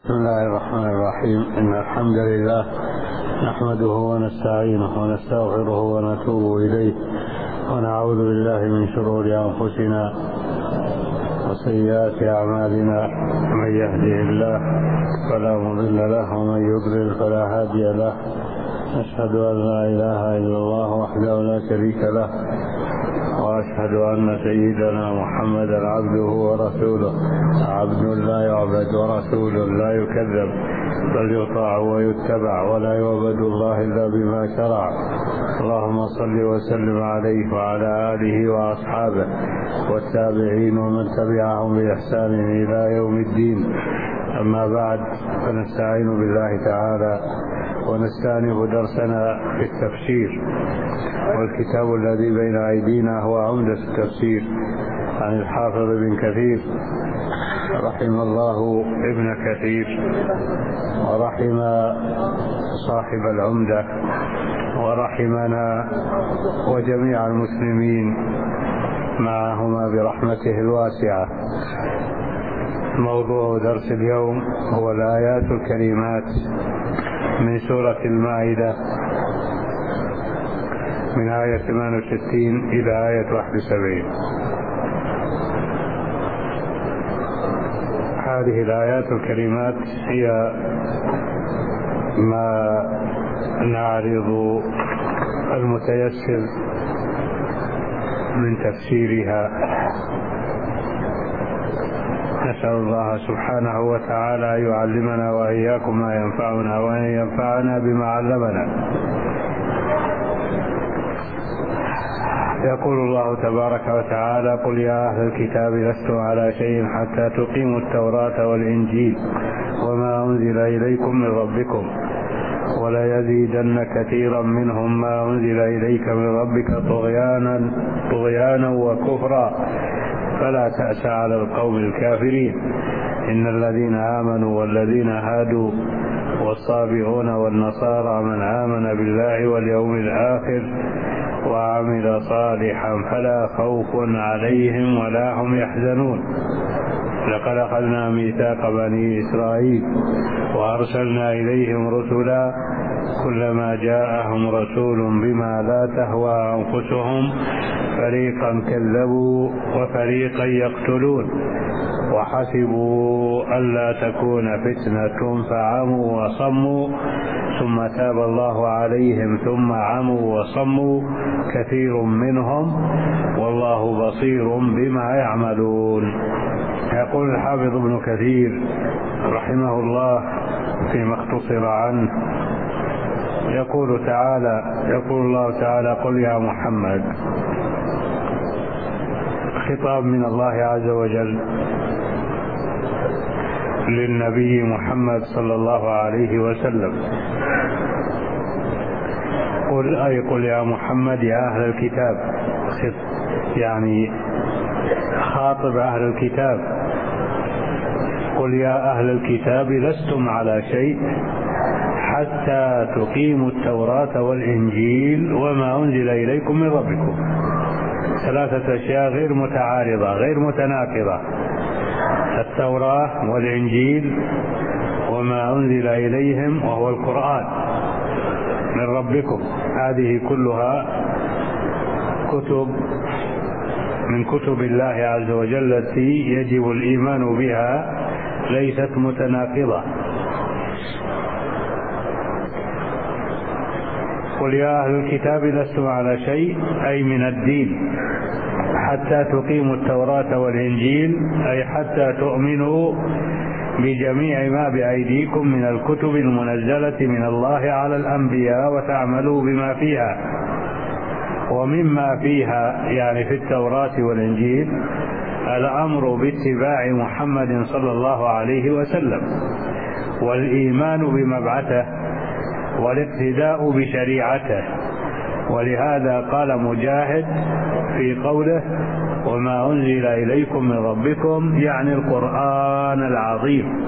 بسم الله الرحمن الرحيم. إن الحمد لله نحمده ونستعينه ونستغفره ونتوب إليه ونعوذ بالله من شرور أنفسنا وسيئات أعمالنا. من يهده الله فلا مضل له ومن يضلل فلا هادي له. أشهد أن لا إله إلا الله وحده لا شريك له، وأشهد أن سيدنا محمدا عبده ورسوله، عبد لا يعبد ورسول لا يكذب، بل يطاع ويتبع ولا يعبد الله إلا بما شرع. اللهم صل وسلم عليه وعلى آله وأصحابه والتابعين ومن تبعهم بإحسان إلى يوم الدين. أما بعد، فنستعين بالله تعالى ونستأنف درسنا في التفسير، والكتاب الذي بين أيدينا هو عمدة التفسير عن الحافظ ابن كثير رحم الله ابن كثير ورحم صاحب العمدة ورحمنا وجميع المسلمين معهما برحمته الواسعة. موضوع درس اليوم هو الآيات الكريمات من سورة المائدة من آية 68 إلى آية 71. هذه الآيات الكريمات هي ما نعرض المتيسر من تفسيرها. نسأل الله سبحانه وتعالى أن يعلمنا وإياكم ما ينفعنا، وأن ينفعنا بما علمنا. يقول الله تبارك وتعالى: قل يا أهل الكتاب لستم على شيء حتى تقيموا التوراة والإنجيل وما أنزل إليكم من ربكم وليزيدن كثيرا منهم ما أنزل إليك من ربك طغيانا وكفرا فلا تأس على القوم الكافرين. إن الذين آمنوا والذين هادوا والصابئون والنصارى من آمن بالله واليوم الآخر وعمل صالحا فلا خوف عليهم ولا هم يحزنون. لقد أخذنا ميثاق بني إسرائيل وأرسلنا إليهم رسلا كلما جاءهم رسول بما لا تهوى أنفسهم فريقا كذبوا وفريقا يقتلون وحسبوا ألا تكون فتنة فعموا وصموا ثم تاب الله عليهم ثم عموا وصموا كثير منهم والله بصير بما يعملون. يقول الحافظ ابن كثير رحمه الله فيما اختصر عنه، يقول الله تعالى: قل يا محمد. خطاب من الله عز وجل للنبي محمد صلى الله عليه وسلم. قل يا محمد يا أهل الكتاب، يعني خاطب أهل الكتاب. قل يا أهل الكتاب لستم على شيء حتى تقيموا التوراة والإنجيل وما أنزل إليكم من ربكم. ثلاثة أشياء غير متعارضة غير متناقضة: التوراة والإنجيل وما أنزل إليهم وهو القرآن من ربكم. هذه كلها كتب من كتب الله عز وجل التي يجب الإيمان بها، ليست متناقضة. قل يا أهل الكتاب لستم على شيء أي من الدين حتى تقيموا التوراة والإنجيل، أي حتى تؤمنوا بجميع ما بأيديكم من الكتب المنزلة من الله على الأنبياء وتعملوا بما فيها. ومما فيها يعني في التوراة والإنجيل الأمر باتباع محمد صلى الله عليه وسلم والإيمان بمبعثه والاقتداء بشريعته. ولهذا قال مجاهد في قوله: وما أنزل إليكم من ربكم، يعني القرآن العظيم.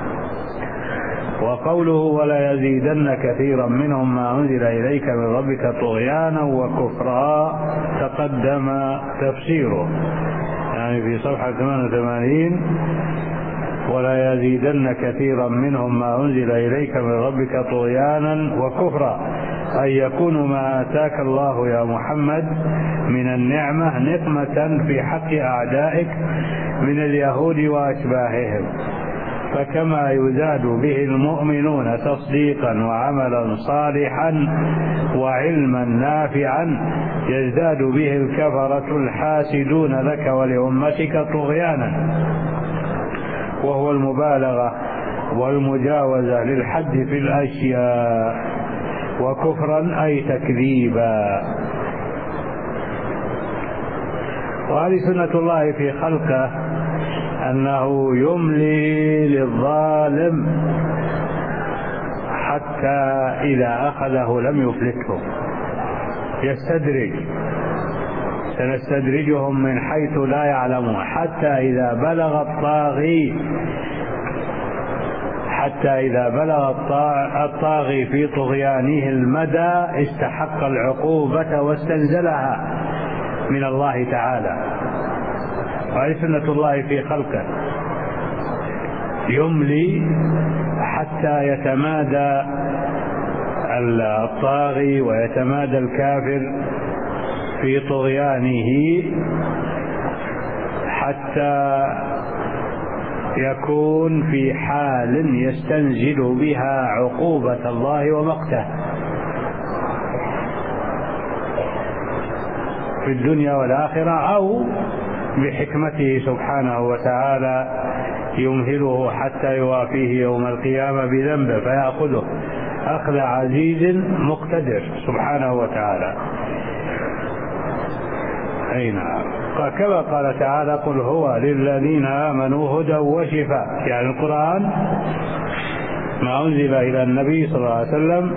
وقوله: ولا يزيدن كثيرا منهم ما أنزل إليك من ربك طغيانا وكفرا تقدم تفسيره، يعني في صفحة 88: ولا وليزيدن كثيرا منهم ما أنزل إليك من ربك طغيانا وكفرا، أي يكون ما آتاك الله يا محمد من النعمة نقمة في حق أعدائك من اليهود وأشباههم، فكما يزاد به المؤمنون تصديقا وعملا صالحا وعلما نافعا يزداد به الكفرة الحاسدون لك ولأمتك طغيانا، وهو المبالغة والمجاوزة للحد في الأشياء، وكفرا أي تكذيبا. وهذه سنة الله في خلقه أنه يملي للظالم حتى إذا أخذه لم يفلته، يستدرج، سنستدرجهم من حيث لا يعلمون حتى إذا بلغ الطاغي في طغيانه المدى استحق العقوبة واستنزلها من الله تعالى. وهذه سنة الله في خلقه، يملي حتى يتمادى الطاغي ويتمادى الكافر في طغيانه حتى يكون في حال يستنزل بها عقوبة الله ومقته في الدنيا والآخرة، أو بحكمته سبحانه وتعالى يمهله حتى يوافيه يوم القيامة بذنبه فيأخذه أخذ عزيز مقتدر سبحانه وتعالى. أي نعم. كما قال تعالى: قل هو للذين آمنوا هدى وشفاء، يعني القرآن ما أنزل إلى النبي صلى الله عليه وسلم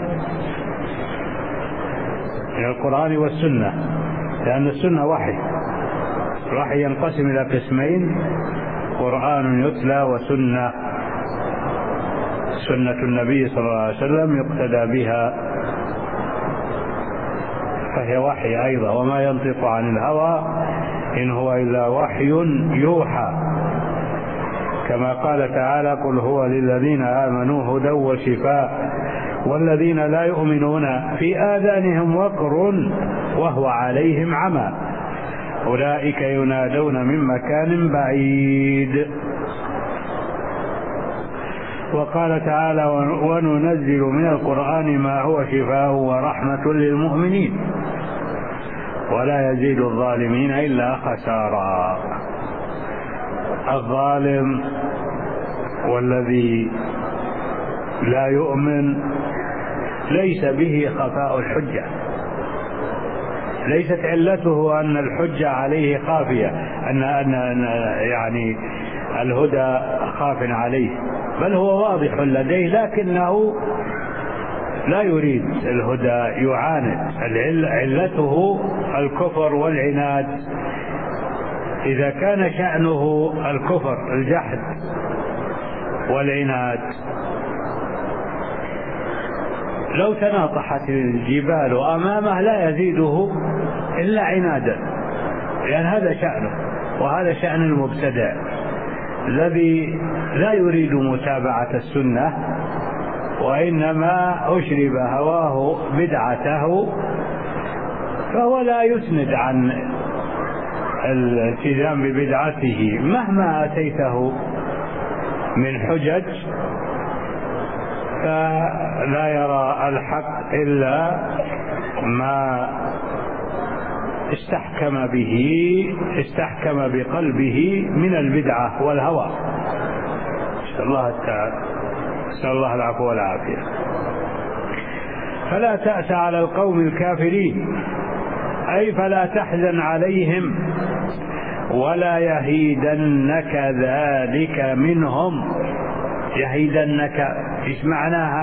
من القرآن والسنة، لأن السنة وحي ينقسم إلى قسمين: قرآن يتلى وسنة، سنة النبي صلى الله عليه وسلم يقتدى بها فهي وحي أيضا، وما ينطق عن الهوى إن هو إلا وحي يوحى، كما قال تعالى: قل هو للذين آمنوا هدى وشفاء والذين لا يؤمنون في آذانهم وقر وهو عليهم عمى أولئك ينادون من مكان بعيد. وقال تعالى: وننزل من القرآن ما هو شفاء ورحمة للمؤمنين ولا يزيد الظالمين إلا خسارا. الظالم والذي لا يؤمن ليس به خفاء الحجة، ليست علته أن الحجة عليه خافية، أن يعني الهدى خاف عليه، بل هو واضح لديه لكنه لا يريد الهدى، يعاند. علته الكفر والعناد. إذا كان شأنه الكفر الجحد والعناد لو تناطحت الجبال أمامه لا يزيده إلا عنادا، لأن هذا شأنه، وهذا شأن المبتدع الذي لا يريد متابعة السنة وإنما أشرب هواه بدعته، فهو لا يسند عن الالتزام ببدعته مهما أتيته من حجج، فلا يرى الحق إلا ما استحكم بقلبه من البدعة والهوى. نسأل الله العفو والعافية. فلا تأس على القوم الكافرين، أي فلا تحزن عليهم ولا يهيدنك ذلك منهم. يهيدنك إيش معناها؟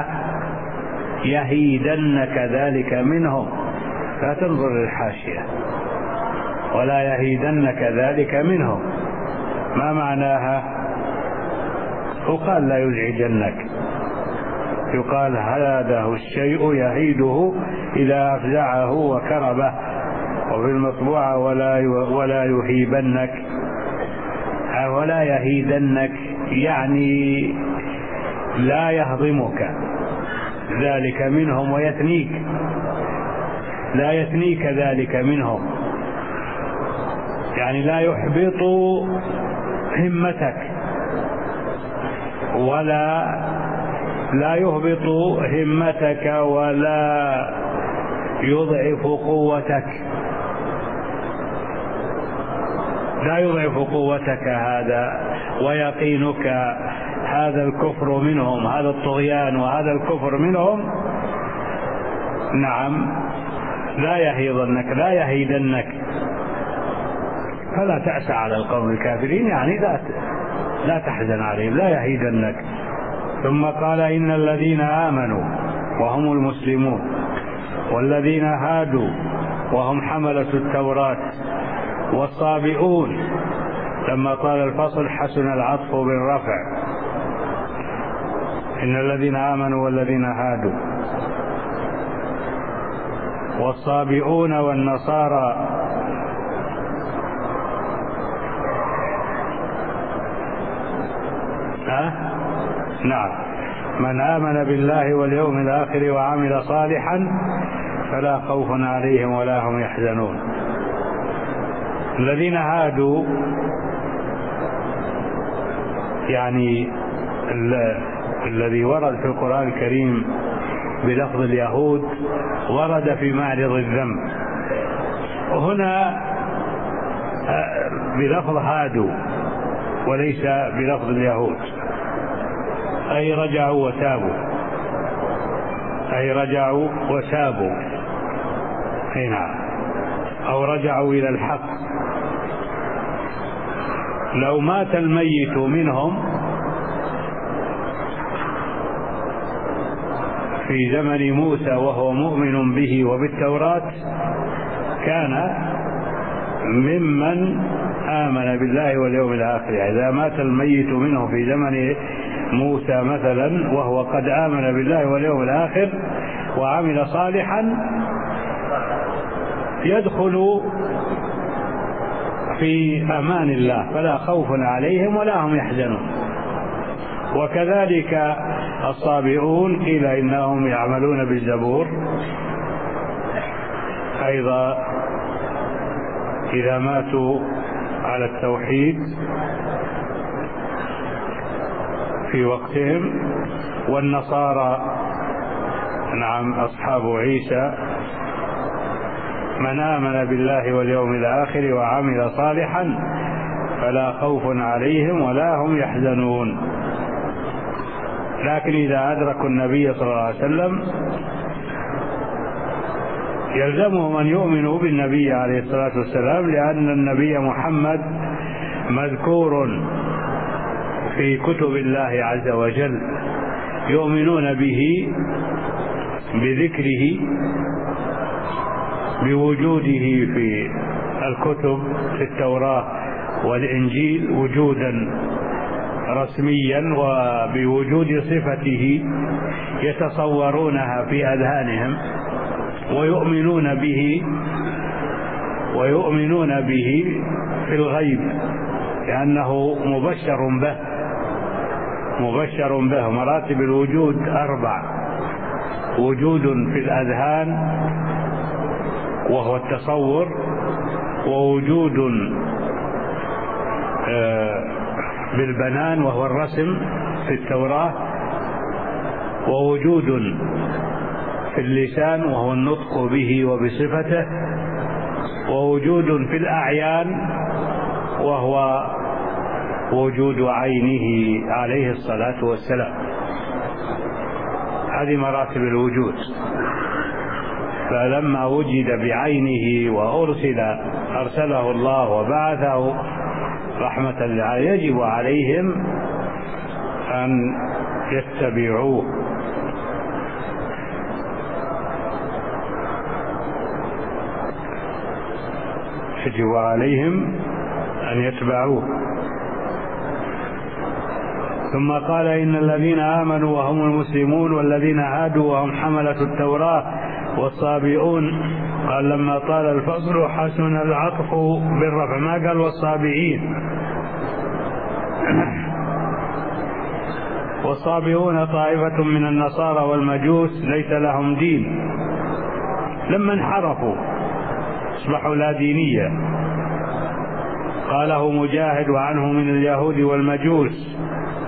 يهيدنك ذلك منهم، لا تنظر للحاشية. ولا يهيدنك ذلك منهم ما معناها؟ يقال لا يزعجنك، يقال هذا الشيء يهيده إذا أفزعه وكربه، وفي المطبوعة ولا يهيبنك ولا يهيدنك يعني لا يهضمك ذلك منهم ويثنيك، لا يثنيك ذلك منهم، يعني لا يحبط همتك ولا يهبط همتك ولا يضعف قوتك، لا يضعف قوتك هذا ويقينك هذا الكفر منهم، هذا الطغيان وهذا الكفر منهم، نعم، لا يهيضنك لا يهيدنك، فلا تأس على القوم الكافرين، يعني لا تحزن عليهم، لا يهيدنك. ثم قال إن الذين آمنوا وهم المسلمون والذين هادوا وهم حملة التوراة والصابئون، لما قال الفصل حسن العطف بالرفع، إن الذين آمنوا والذين هادوا والصابئون والنصارى نعم، من آمن بالله واليوم الآخر وعمل صالحا فلا خوف عليهم ولا هم يحزنون. الذين هادوا يعني الذي ورد في القرآن الكريم بلفظ اليهود ورد في معرض الذنب، وهنا بلفظ هادوا وليس بلفظ اليهود، أي رجعوا وتابوا، أي رجعوا وتابوا، نعم، أو رجعوا إلى الحق. لو مات الميت منهم في زمن موسى وهو مؤمن به وبالتوراة كان ممن آمن بالله واليوم الآخر. إذا مات الميت منه في زمن موسى مثلا وهو قد آمن بالله واليوم الآخر وعمل صالحا يدخل في أمان الله فلا خوف عليهم ولا هم يحزنون. وكذلك الصابئون قيل إنهم يعملون بالزبور أيضا إذا ماتوا على التوحيد في وقتهم. والنصارى نعم أصحاب عيسى من آمن بالله واليوم الآخر وعمل صالحا فلا خوف عليهم ولا هم يحزنون. لكن إذا أدركوا النبي صلى الله عليه وسلم يلزمهم أن يؤمنوا بالنبي عليه الصلاة والسلام، لأن النبي محمد مذكور في كتب الله عز وجل، يؤمنون به بذكره بوجوده في الكتب في التوراة والإنجيل وجودا رسميا، وبوجود صفته يتصورونها في أذهانهم ويؤمنون به في الغيب، لأنه مبشر به. مراتب الوجود 4: وجود في الأذهان وهو التصور، ووجود بالبنان وهو الرسم في التوراة، ووجود في اللسان وهو النطق به وبصفته، ووجود في الأعيان وهو وجود عينه عليه الصلاة والسلام. هذه مراتب الوجود. فلما وجد بعينه أرسله الله وبعثه رحمة للعالمين يجب عليهم أن يتبعوه. يجب عليهم أن يتبعوه. ثم قال إن الذين آمنوا وهم المسلمون والذين هادوا وهم حملة التوراة والصابئون، قال لما طال الفصل حسن العطف بالرفع، ما قال والصابئين والصابئون طائفة من النصارى والمجوس ليس لهم دين، لما انحرفوا أصبحوا لا دينية. قاله مجاهد: وعنه من اليهود والمجوس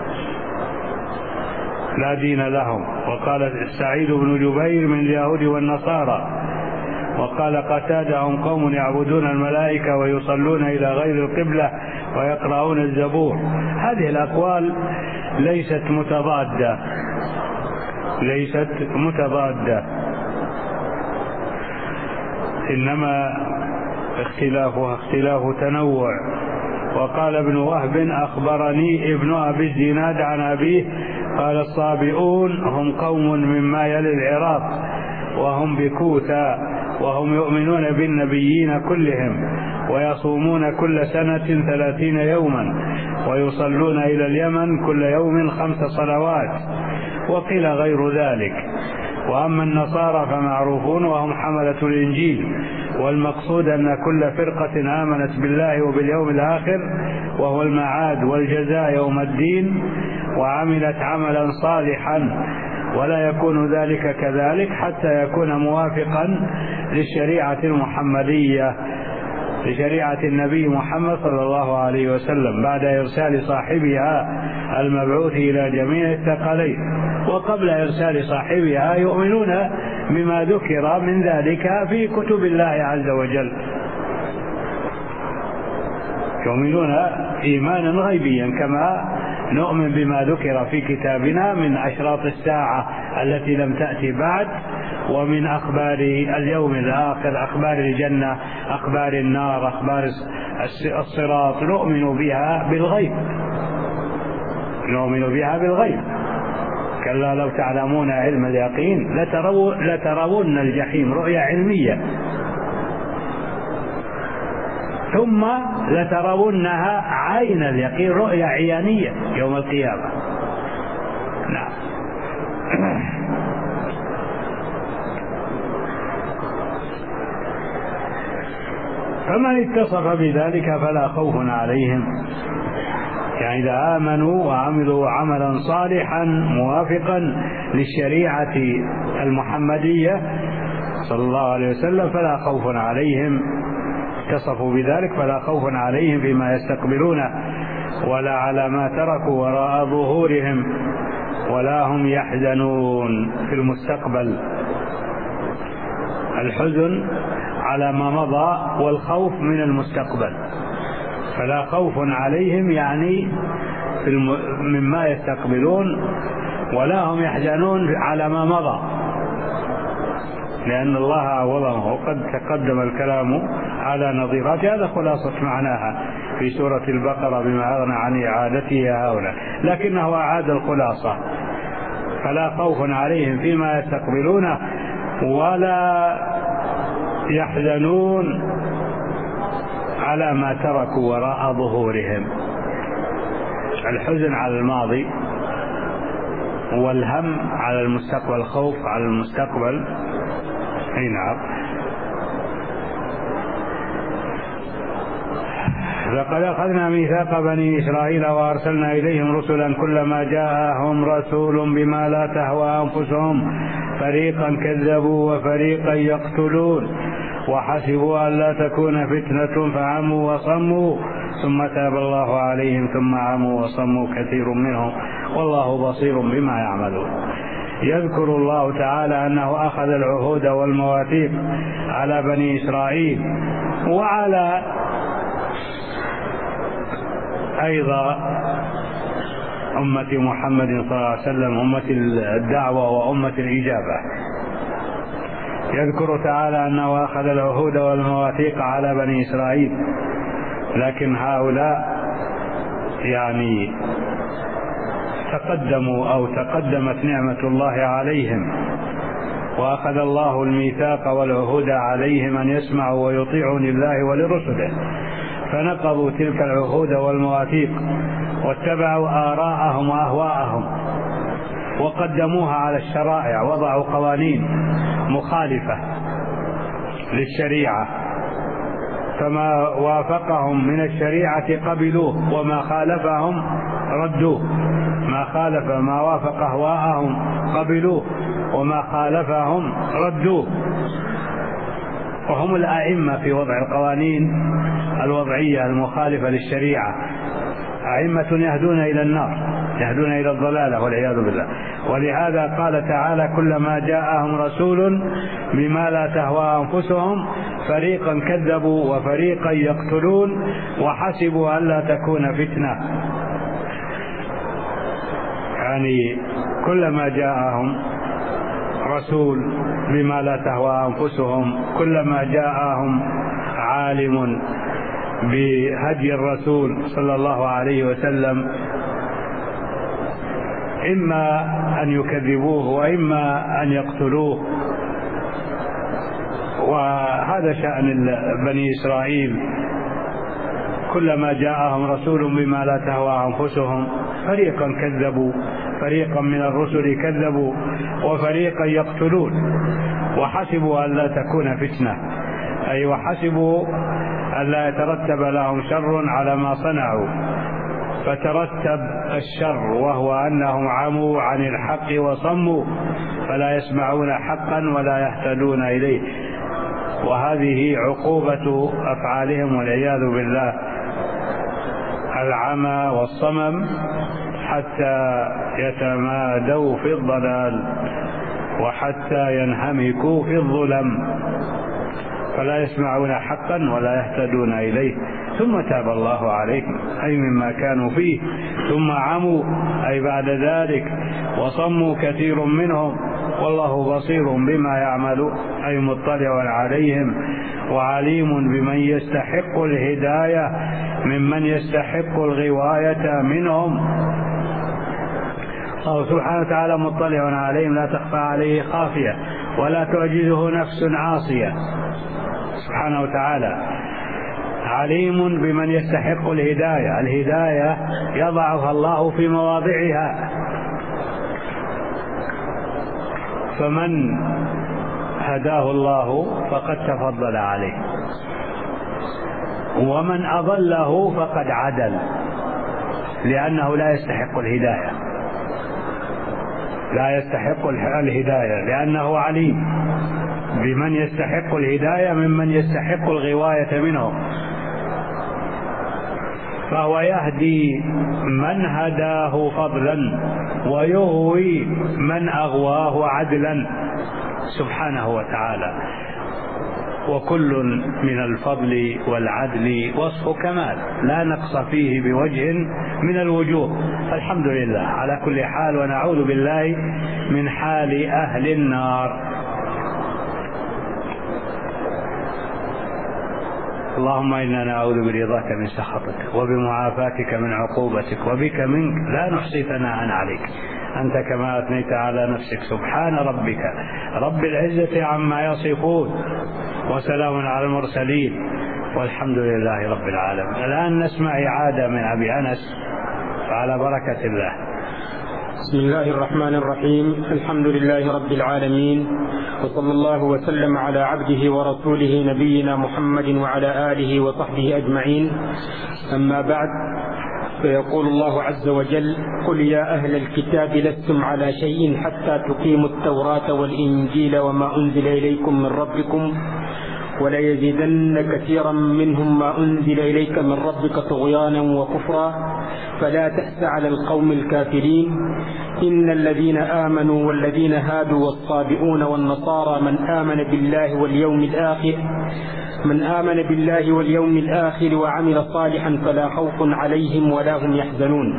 لا دين لهم. وقال سعيد بن جبير: من اليهود والنصارى. وقال قتادة: هم قوم يعبدون الملائكة ويصلون إلى غير القبلة ويقرؤون الزبور. هذه الأقوال ليست متضادة، إنما اختلافها اختلاف تنوع. وقال ابن وهب: أخبرني ابن أبي الزناد عن أبيه قال: الصابئون هم قوم مما يلي العراق، وهم بكوثا، وهم يؤمنون بالنبيين كلهم، ويصومون كل سنة 30 يوما، ويصلون إلى اليمن كل يوم 5 صلوات. وقيل غير ذلك. وأما النصارى فمعروفون، وهم حملة الإنجيل، والمقصود أن كل فرقة آمنت بالله وباليوم الآخر، وهو المعاد والجزاء يوم الدين، وعملت عملا صالحا، ولا يكون ذلك كذلك حتى يكون موافقا للشريعة المحمدية، لشريعة النبي محمد صلى الله عليه وسلم، بعد إرسال صاحبها المبعوث إلى جميع الثقلين. وقبل إرسال صاحبها يؤمنون بما ذكر من ذلك في كتب الله عز وجل، يؤمنون إيمانا غيبيا، كما نؤمن بما ذكر في كتابنا من أشراط الساعة التي لم تأتي بعد، ومن أخبار اليوم الآخر، أخبار الجنة، أخبار النار، أخبار الصراط، نؤمن بها بالغيب. كلا لو تعلمون علم اليقين لترون الجحيم رؤيا علمية، ثم لترونها عين اليقين رؤيا عيانية يوم القيامة. نعم. فمن اتصف بذلك فلا خوف عليهم، يعني إذا آمنوا وعملوا عملا صالحا موافقا للشريعة المحمدية صلى الله عليه وسلم فلا خوف عليهم، اتصفوا بذلك فلا خوف عليهم فيما يستقبلونه، ولا على ما تركوا وراء ظهورهم، ولا هم يحزنون في المستقبل. الحزن على ما مضى والخوف من المستقبل. فلا خوف عليهم يعني مما يستقبلون، ولا هم يحزنون على ما مضى، لأن الله عوضهم. وقد تقدم الكلام على نظيرات، هذا خلاصة معناها في سورة البقرة بما أغنى عن إعادته هؤلاء، لكنه أعاد الخلاصة. فلا خوف عليهم فيما يستقبلونه ولا يحزنون على ما تركوا وراء ظهورهم. الحزن على الماضي، والهم على المستقبل، الخوف على المستقبل. نعم. لقد أخذنا ميثاق بني إسرائيل وأرسلنا إليهم رسلا كلما جاءهم رسول بما لا تهوى أنفسهم فريقا كذبوا وفريقا يقتلون وحسبوا أن لا تكون فتنة فعموا وصموا ثم تاب الله عليهم ثم عموا وصموا كثير منهم والله بصير بما يعملون. يذكر الله تعالى أنه أخذ العهود والمواثيق على بني إسرائيل وعلى أيضا أمة محمد صلى الله عليه وسلم، أمة الدعوة وأمة الإجابة. يذكر تعالى أنه أخذ العهود والمواثيق على بني إسرائيل، لكن هؤلاء يعني تقدموا أو تقدمت نعمة الله عليهم، وأخذ الله الميثاق والعهود عليهم أن يسمعوا ويطيعوا لله ولرسله، فنقضوا تلك العهود والمواثيق واتبعوا آراءهم وأهواءهم وقدموها على الشرائع، وضعوا قوانين مخالفة للشريعة، فما وافقهم من الشريعة قبلوه وما خالفهم ردوه. ما خالف ما وافق أهواءهم قبلوه، وما خالفهم ردوه. وهم الأئمة في وضع القوانين الوضعية المخالفة للشريعة، أئمة يهدون إلى النار، يهدون إلى الضلالة والعياذ بالله. ولهذا قال تعالى: كلما جاءهم رسول بما لا تهوى أنفسهم فريقا كذبوا وفريقا يقتلون وحسبوا ألا تكون فتنة. يعني كلما جاءهم رسول بما لا تهوى أنفسهم، كلما جاءهم عالم بهدي الرسول صلى الله عليه وسلم، إما أن يكذبوه وإما أن يقتلوه. وهذا شأن بني إسرائيل، كلما جاءهم رسول بما لا تهوى أنفسهم فريقا كذبوا، فريقا من الرسل كذبوا وفريقا يقتلون وحسبوا أن لا تكون فتنة، أي وحسبوا أن لا يترتب لهم شر على ما صنعوا، فترتب الشر وهو أنهم عموا عن الحق وصموا، فلا يسمعون حقا ولا يهتدون إليه. وهذه عقوبة أفعالهم والعياذ بالله، العمى والصمم حتى يتمادوا في الضلال وحتى ينهمكوا في الظلم، فلا يسمعون حقا ولا يهتدون إليه. ثم تاب الله عليهم، أي مما كانوا فيه، ثم عموا أي بعد ذلك، وصموا كثير منهم، والله بصير بما يعملون، أي مطلع عليهم وعليم بمن يستحق الهداية ممن يستحق الغواية منهم. الله سبحانه وتعالى مطلع عليهم، لا تخفى عليه خافية ولا تعجزه نفس عاصية سبحانه وتعالى. عليم بمن يستحق الهداية، الهداية يضعها الله في مواضعها، فمن هداه الله فقد تفضل عليه، ومن أضله فقد عدل، لأنه لا يستحق الهداية، لا يستحق الهداية، لأنه عليم بمن يستحق الهداية ممن يستحق الغواية منهم، فهو يهدي من هداه فضلا ويغوي من أغواه عدلا سبحانه وتعالى. وكل من الفضل والعدل وصف كمال، لا نقص فيه بوجه من الوجوه. الحمد لله على كل حال، ونعوذ بالله من حال أهل النار. اللهم إنا نعوذ برضاك من سخطك وبمعافاتك من عقوبتك وبك منك لا نحصي ثناء عليك، أنت كما أثنيت على نفسك. سبحان ربك رب العزة عما يصفون وسلام على المرسلين والحمد لله رب العالمين. الآن نسمع إعادة من أبي أنس على بركة الله. بسم الله الرحمن الرحيم. الحمد لله رب العالمين، وصلى الله وسلم على عبده ورسوله نبينا محمد وعلى آله وصحبه أجمعين. أما بعد، فيقول الله عز وجل: قل يا أهل الكتاب لستم على شيء حتى تقيموا التوراة والإنجيل وما أنزل إليكم من ربكم وليزيدن كثيرا منهم ما أنزل إليك من ربك طغيانا وكفرا فلا تأس على القوم الكافرين. إن الذين آمنوا والذين هادوا والصابئون والنصارى من آمن بالله واليوم الآخر وعمل صالحا فلا خوف عليهم ولا هم يحزنون.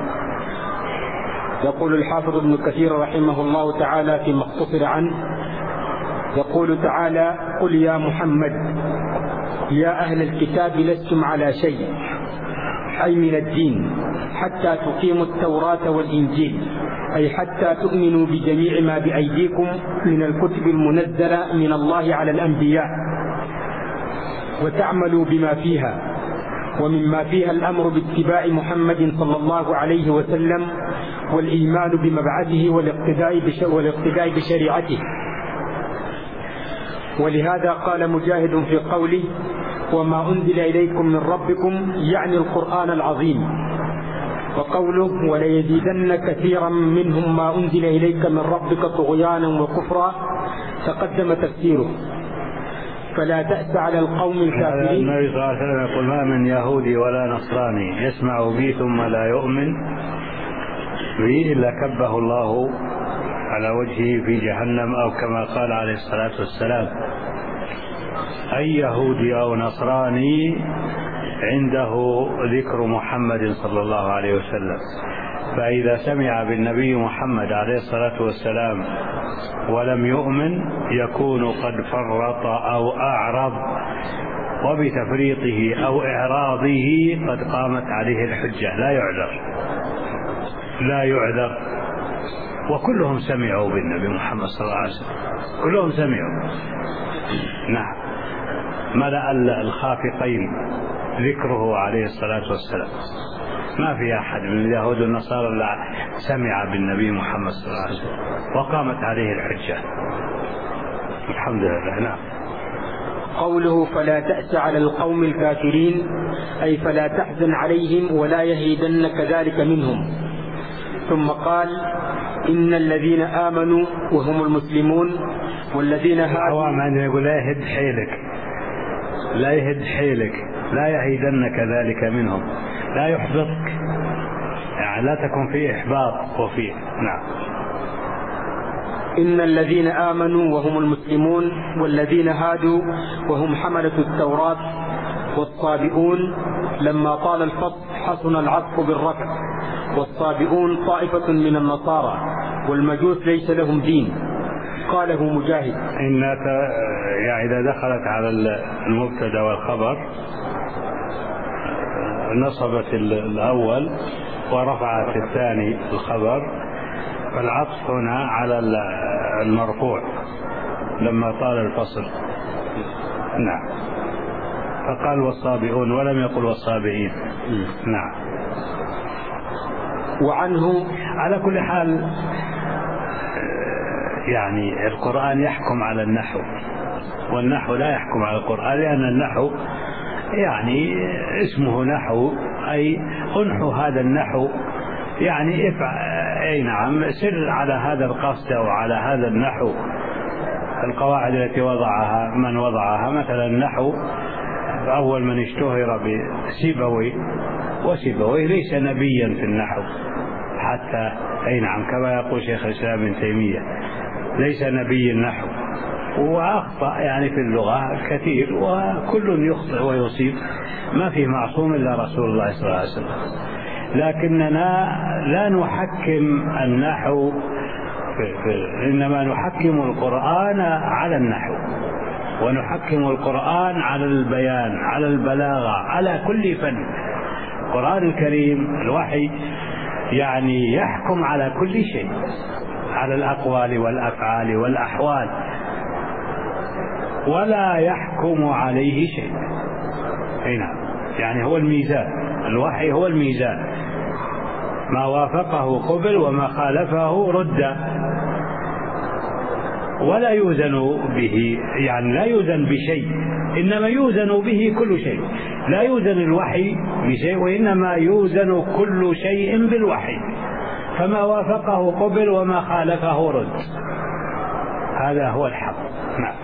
يقول الحافظ ابن كثير رحمه الله تعالى في مختصر عنه، يقول تعالى: قل يا محمد يا أهل الكتاب لستم على شيء، أي من الدين، حتى تقيموا التوراة والإنجيل، أي حتى تؤمنوا بجميع ما بأيديكم من الكتب المنزلة من الله على الأنبياء وتعملوا بما فيها، ومما فيها الأمر باتباع محمد صلى الله عليه وسلم والإيمان بمبعثه والاقتداء بشريعته. ولهذا قال مجاهد في قوله: وما أنزل إليكم من ربكم، يعني القرآن العظيم، وقوله وليزيدن كثيرا منهم ما أنزل إليك من ربك طغيانا وكفرا تقدم تفسيره. فلا تأس على القوم الكافرين. النبي صلى الله عليه وسلم يقول ما من يهودي ولا نصراني يسمع بي ثم لا يؤمن بي إلا كبه الله على وجهه في جهنم، أو كما قال عليه الصلاة والسلام أي يهودي أو نصراني عنده ذكر محمد صلى الله عليه وسلم، فإذا سمع بالنبي محمد عليه الصلاة والسلام ولم يؤمن يكون قد فرط أو أعرض، وبتفريطه أو إعراضه قد قامت عليه الحجة، لا يعذر. وكلهم سمعوا بالنبي محمد صلى الله عليه وسلم، كلهم سمعوا. نعم، ملأ الخافقين ذكره عليه الصلاة والسلام، ما في أحد من اليهود والنصارى إلا سمع بالنبي محمد صلى الله عليه وسلم وقامت عليه الحجة، الحمد لله. نعم. قوله فلا تأس على القوم الكافرين أي فلا تحزن عليهم ولا يهيدنك ذلك منهم. ثم قال إن الذين آمنوا وهم المسلمون والذين هادوا. من يقول لا يهد حيلك لا يهيدنك ذلك منهم، لا يحبطك، يعني لا تكن فيه إحباط وفيه. نعم. إن الذين آمنوا وهم المسلمون والذين هادوا وهم حملة التوراة والصابئون لما طال الفصل حسن العطف بالرفع، والصابئون طائفة من النصارى والمجوس ليس لهم دين. قاله مجاهد. يعني إذا دخلت على المبتدا والخبر نصبت الأول ورفعت الثاني الخبر، فالعطف هنا على المرفوع لما طال الفصل. نعم. فقال والصابئون ولم يقل والصابئين. نعم. وعنه على كل حال يعني القرآن يحكم على النحو، والنحو لا يحكم على القرآن، لأن النحو يعني اسمه نحو، أي انحو هذا النحو، يعني أي نعم سر على هذا القصد أو على هذا النحو. القواعد التي وضعها من وضعها، مثلا النحو أول من اشتهر بسيبوي، وسيبوي ليس نبيا في النحو حتى أي نعم كما يقول شيخ الإسلام ابن تيمية ليس نبي النحو، وأخطأ يعني في اللغة كثير، وكل يخطئ ويصيب، ما في معصوم إلا رسول الله صلى الله عليه وسلم. لكننا لا نحكم النحو، إنما نحكم القرآن على النحو، ونحكم القرآن على البيان، على البلاغة، على كل فن. القرآن الكريم الوحي يعني يحكم على كل شيء، على الأقوال والأفعال والأحوال، ولا يحكم عليه شيء. هنا يعني هو الميزان، الوحي هو الميزان، ما وافقه قبل وما خالفه رد، ولا يوزن به، يعني لا يوزن بشيء، إنما يوزن به كل شيء. لا يوزن الوحي بشيء، وإنما يوزن كل شيء بالوحي، فما وافقه قبل وما خالفه رد، هذا هو الحق. نعم.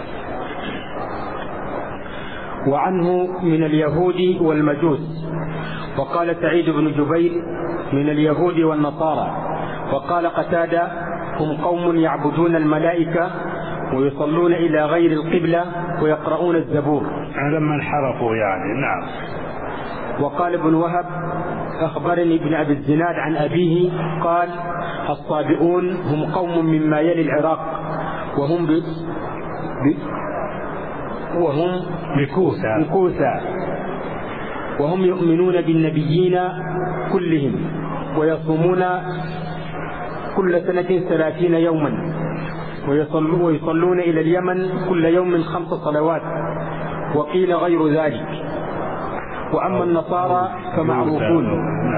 وعنه من اليهود والمجوس. وقال سعيد بن جبير من اليهود والنصارى. وقال قتادة هم قوم يعبدون الملائكة ويصلون إلى غير القبلة ويقرؤون الزبور لما انحرفوا يعني. نعم. وقال ابن وهب أخبرني ابن أبي الزناد عن أبيه قال الصابئون هم قوم مما يلي العراق وهم بكوسة وهم يؤمنون بالنبيين كلهم ويصومون كل سنة 30 يوما ويصلون إلى اليمن كل يوم 5 صلوات، وقيل غير ذلك. وأما النصارى فمعروفون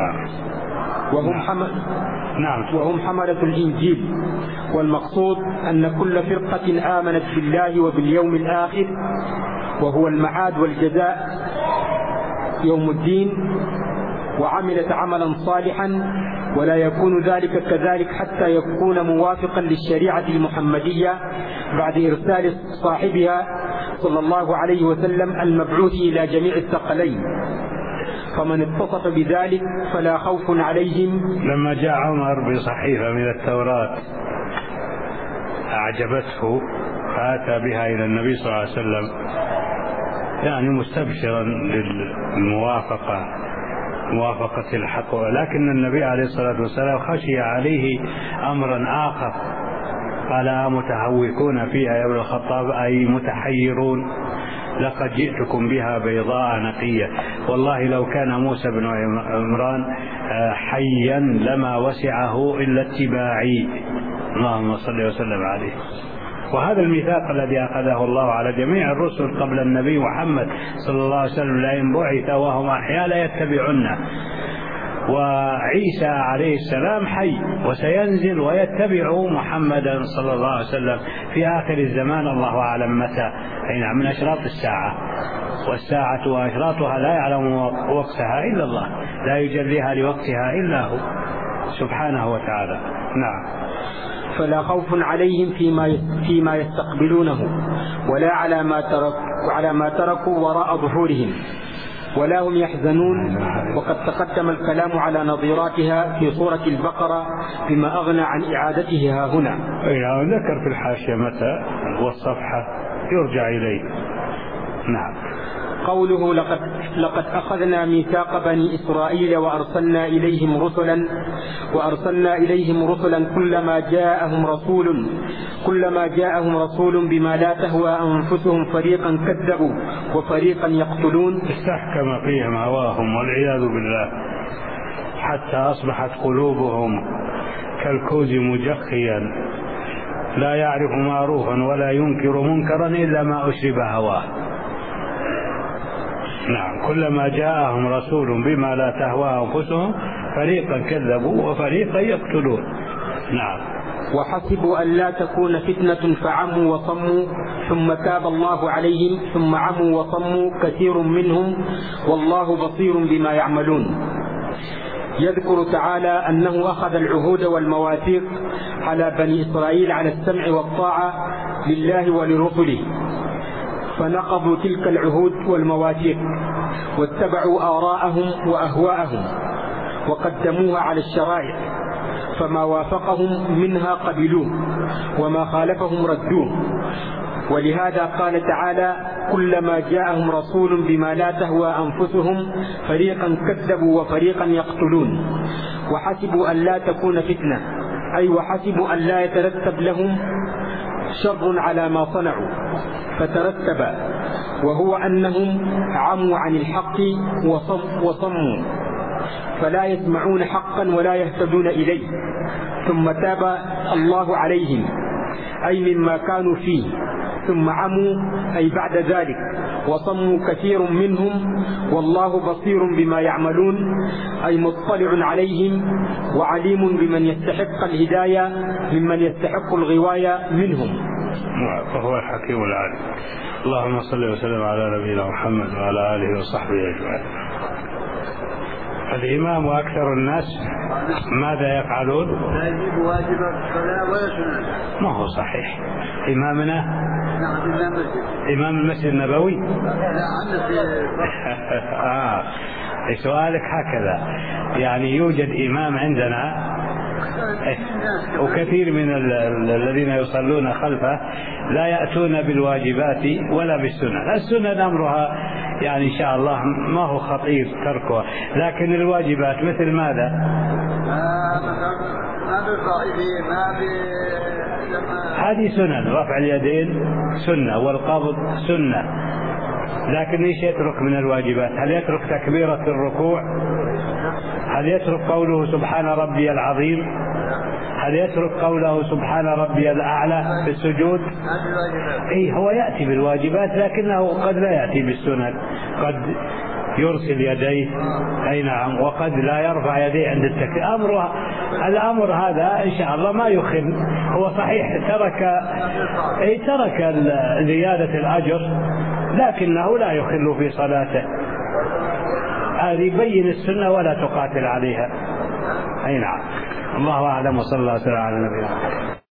وهم حملة الإنجيل. والمقصود أن كل فرقة آمنت بالله وباليوم الآخر وهو المعاد والجزاء يوم الدين وعملت عملا صالحا، ولا يكون ذلك كذلك حتى يكون موافقا للشريعة المحمدية بعد إرسال صاحبها صلى الله عليه وسلم المبعوث إلى جميع الثقلين. فمن اتصف بذلك فلا خوف عليهم. لما جاء عمر بصحيفة من التوراة أعجبته فأتى بها إلى النبي صلى الله عليه وسلم يعني مستبشرا موافقة الحق، ولكن النبي عليه الصلاة والسلام خشي عليه أمرا آخر، قال متهوكون فيها يا ابن الخطاب أي متحيرون، لقد جئتكم بها بيضاء نقية، والله لو كان موسى بن عمران حيا لما وسعه إلا اتباعي، اللهم صل وسلم عليه. وهذا الميثاق الذي أخذه الله على جميع الرسل قبل النبي محمد صلى الله عليه وسلم لئن بعث وهم أحياء لا يتبعونه، وعيسى عليه السلام حي وسينزل ويتبع محمدا صلى الله عليه وسلم في آخر الزمان، الله أعلم متى، أي من أشراط الساعة، والساعة وأشراطها لا يعلم وقتها إلا الله، لا يجليها لوقتها إلا هو سبحانه وتعالى. نعم. فلا خوف عليهم فيما يستقبلونه، ولا على ما تركوا وراء ظهورهم، ولا هم يحزنون. وقد تقدم الكلام على نظيراتها في سورة البقرة بما أغنى عن إعادتها هنا. ذكر في الحاشية متى والصفحة يرجع إليه. نعم. قوله لقد أخذنا ميثاق بني إسرائيل وأرسلنا إليهم رسلا كلما جاءهم رسول بما لا تهوى أنفسهم فريقا كذبوا وفريقا يقتلون. استحكم فيهم هواهم والعياذ بالله، حتى أصبحت قلوبهم كالكوز مجخيا لا يعرف معروفا ولا ينكر منكرا إلا ما أشرب هواه. نعم. كلما جاءهم رسول بما لا تهوى أنفسهم فريقا كذبوا وفريقا يقتلون. نعم. وحسبوا أن لا تكون فتنة فعموا وصموا ثم تاب الله عليهم ثم عموا وصموا كثير منهم والله بصير بما يعملون. يذكر تعالى أنه أخذ العهود والمواثيق على بني إسرائيل على السمع والطاعة لله ولرسله، فنقضوا تلك العهود والمواثيق واتبعوا آراءهم وأهواءهم وقدموها على الشرائع، فما وافقهم منها قبلوه وما خالفهم ردوه. ولهذا قال تعالى كلما جاءهم رسول بما لا تهوى أنفسهم فريقا كذبوا وفريقا يقتلون. وحسبوا أن لا تكون فتنة، أي وحسبوا أن لا يترتب لهم شر على ما صنعوا فترتب، وهو أنهم عموا عن الحق وصموا فلا يسمعون حقا ولا يهتدون إليه، ثم تاب الله عليهم أي مما كانوا فيه، ثم عموا أي بعد ذلك وصموا كثير منهم والله بصير بما يعملون، أي مطلع عليهم وعليم بمن يستحق الهداية ممن يستحق الغواية منهم، وهو الحكيم العليم. اللهم صل وسلم على نبينا محمد وعلى آله وصحبه أجمعين. الإمام وأكثر الناس ماذا يفعلون؟ لا يجيب واجب الصلاة ولا سنة. ما هو صحيح. إمامنا نعم إمام المسجد النبوي. لا سؤالك هكذا، يعني يوجد إمام عندنا وكثير من الذين يصلون خلفه لا يأتون بالواجبات ولا بالسنة. السنة أمرها يعني إن شاء الله ما هو خطير تركها، لكن الواجبات مثل ماذا؟ هذه سنن، رفع اليدين سنة والقبض سنة، لكن ايش يترك من الواجبات؟ هل يترك تكبيرة الركوع؟ هل يترك قوله سبحان ربي العظيم؟ هل يترك قوله سبحان ربي الأعلى في السجود؟ هو يأتي بالواجبات لكنه قد لا يأتي بالسنن، قد يرسل يديه أي نعم، وقد لا يرفع يديه عند التكبير. الأمر هذا إن شاء الله ما يخل، هو صحيح ترك زيادة الأجر لكنه لا يخل في صلاته. هذه بين السنة ولا تقاتل عليها. أي نعم. الله أعلم، وصلى الله وسلم على نبينا.